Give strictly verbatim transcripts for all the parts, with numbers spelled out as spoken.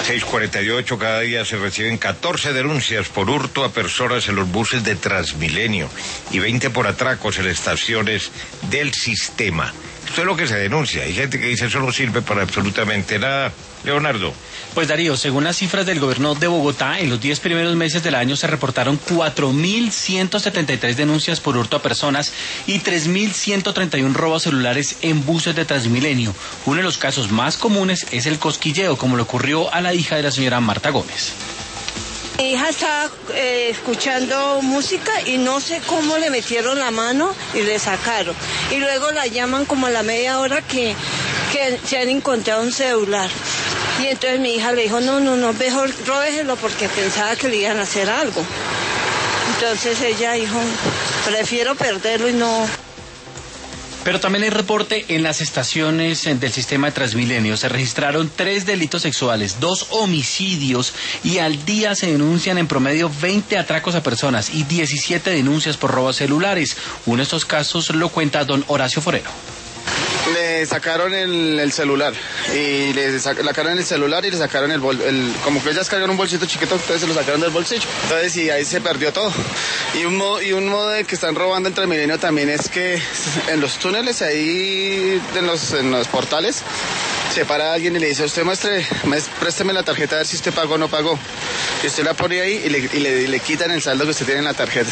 seis cuarenta y ocho, cada día se reciben catorce denuncias por hurto a personas en los buses de Transmilenio y veinte por atracos en estaciones del sistema. Esto es lo que se denuncia. Hay gente que dice eso no sirve para absolutamente nada. Leonardo. Pues Darío, según las cifras del gobierno de Bogotá, en los diez primeros meses del año se reportaron cuatro mil ciento setenta y tres denuncias por hurto a personas y tres mil ciento treinta y uno robos celulares en buses de Transmilenio. Uno de los casos más comunes es el cosquilleo, como le ocurrió a la hija de la señora Marta Gómez. Mi hija estaba eh, escuchando música y no sé cómo le metieron la mano y le sacaron. Y luego la llaman como a la media hora que, que se han encontrado un celular. Y entonces mi hija le dijo, no, no, no, mejor róbeselo porque pensaba que le iban a hacer algo. Entonces ella dijo, prefiero perderlo y no... Pero también hay reporte en las estaciones del sistema de Transmilenio. Se registraron tres delitos sexuales, dos homicidios y al día se denuncian en promedio veinte atracos a personas y diecisiete denuncias por robos celulares. Uno de estos casos lo cuenta don Horacio Forero. Le sacaron el, el celular y le sacaron el celular y le sacaron el, bol, el como que ellas cargan un bolsito chiquito, entonces se lo sacaron del bolsillo. Entonces y ahí se perdió todo. Y un modo, y un modo de que están robando en Transmilenio también es que en los túneles ahí, en los, en los portales, se para alguien y le dice, usted muestre, présteme la tarjeta a ver si usted pagó o no pagó. Y usted la pone ahí y le, y le, y le quitan el saldo que usted tiene en la tarjeta.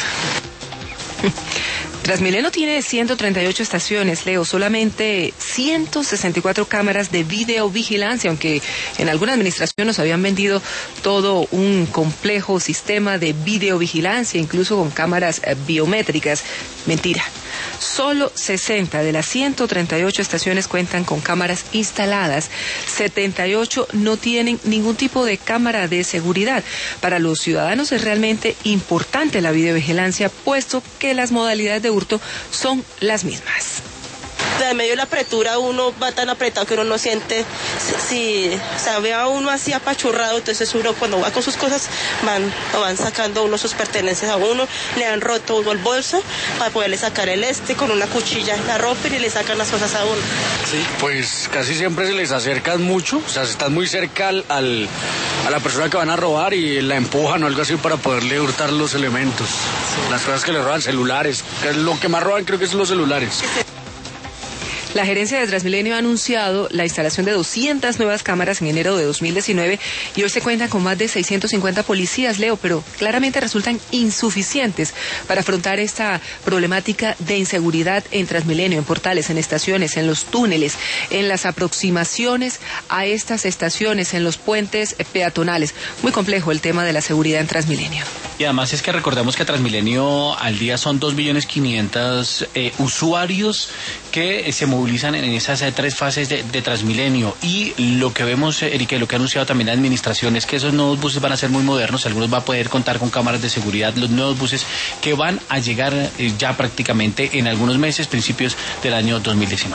Transmilenio tiene ciento treinta y ocho estaciones, Leo, solamente ciento sesenta y cuatro cámaras de videovigilancia, aunque en alguna administración nos habían vendido todo un complejo sistema de videovigilancia, incluso con cámaras biométricas. Mentira. Solo sesenta de las ciento treinta y ocho estaciones cuentan con cámaras instaladas, setenta y ocho no tienen ningún tipo de cámara de seguridad. Para los ciudadanos es realmente importante la videovigilancia, puesto que las modalidades de hurto son las mismas. En medio de la apretura uno va tan apretado que uno no siente, si, o sea, ve a uno así apachurrado, entonces uno cuando va con sus cosas van, van sacando uno sus pertenencias a uno, le han roto uno el bolso para poderle sacar el este, con una cuchilla la rompen y le sacan las cosas a uno. Sí, pues casi siempre se les acercan mucho, o sea, están muy cerca al, al, a la persona que van a robar y la empujan o algo así para poderle hurtar los elementos, las cosas que le roban, celulares, que es lo que más roban creo que son los celulares. La gerencia de Transmilenio ha anunciado la instalación de doscientas nuevas cámaras en enero de dos mil diecinueve y hoy se cuentan con más de seiscientos cincuenta policías, Leo, pero claramente resultan insuficientes para afrontar esta problemática de inseguridad en Transmilenio, en portales, en estaciones, en los túneles, en las aproximaciones a estas estaciones, en los puentes peatonales. Muy complejo el tema de la seguridad en Transmilenio. Y además es que recordemos que Transmilenio al día son dos millones quinientos mil eh, usuarios que eh, se movilizan en esas eh, tres fases de, de Transmilenio. Y lo que vemos, eh, Erika, y lo que ha anunciado también la administración es que esos nuevos buses van a ser muy modernos, algunos van a poder contar con cámaras de seguridad, los nuevos buses que van a llegar eh, ya prácticamente en algunos meses, principios del año dos mil diecinueve.